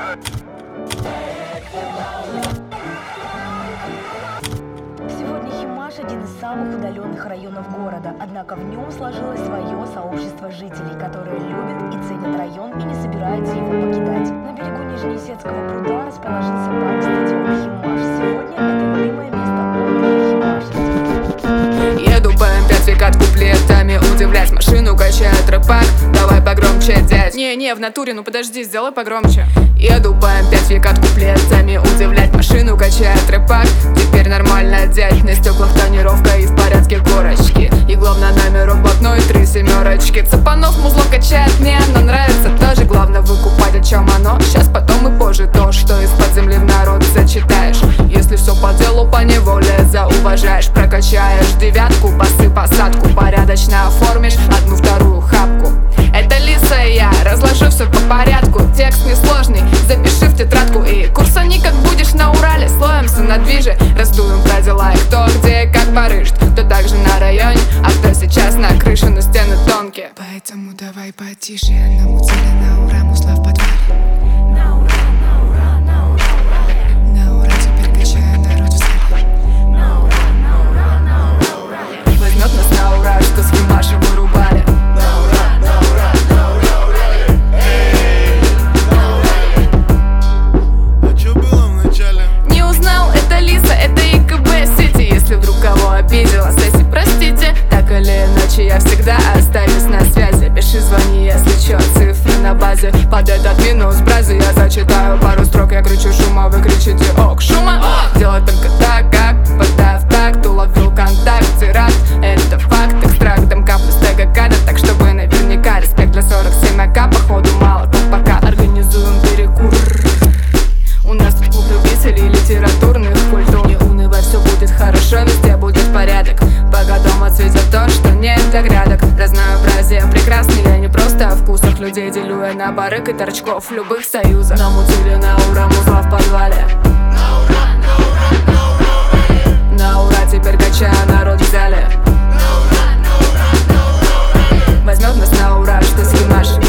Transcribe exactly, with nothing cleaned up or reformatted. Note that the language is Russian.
Сегодня Химаш – один из самых удаленных районов города, однако в нем сложилось свое сообщество жителей, которые любят и ценят район и не собираются его покидать. На берегу Нижнеесетского пруда расположился парк-стадион Химаш. Сегодня это любимое место отдыха химашевцев. Еду по эм пять векат куплетами удивлять, машину качает рэпак. Давай погромче, дядь. Не-не, в натуре, ну подожди, сделай погромче. Еду по эм пять векат куплетами удивлять, машину качает рэпак. Теперь нормально, дядь. На стеклах тонировка и в порядке корочки. И главное номерок блатной, три семерочки. Цапанов музло качает, мне оно нравится тоже. Главное выкупать, о чем оно. Сейчас, потом и позже то, что из-под земли в народ зачитаешь. Если все по делу, по неволе зауважаешь. Прокачаешь девятку, басы посадку. Порядочно оформишь одну-вторую хапку. Это Лиса и я, разложу все по порядку. Текст несложный, запиши в тетрадку. И курсани, как будешь на Урале, слоемся на движе. Раздуем про дела и кто где и как барышт. Кто также на районе, а кто сейчас на крыше, но стены тонкие. Поэтому давай потише, намутили на ура, мусла в подвале. На ура, на ура, на ура, ура. На ура, теперь качаю народ в зале. На ура, на ура, на ура, ура. Возьмет нас на ура, что с Химашем вырубали. Обидела, Сесси, простите. Так или иначе, я всегда остаюсь на связи. Пиши, звони, если чё, цифры на базе. Под этот минус бразы я зачитаю пару строк. Я кричу шума, вы кричите ок, шума. Делай только так, как подай в такт. Уловил контакт, теракт, это факт. Экстрактом каплю стега када, так чтобы наверняка. Респект для сорок семь АК, походу мало, тут пока организуем перекур. У нас тут клуб любителей литературных культур. Не унывай, все будет хорошо, везде будет порядок. Пока дома цветет то, что нет для грядок. Разнообразие прекрасное, я не просто о вкусах людей делю я на барыг и торчков любых союзов. Намутили на ура, музла в подвале. На ура, на ура, на ура, на ура, теперь качаю народ в зале. на ура, на ура, на ура, Возьмет нас на ура, что с Химаш.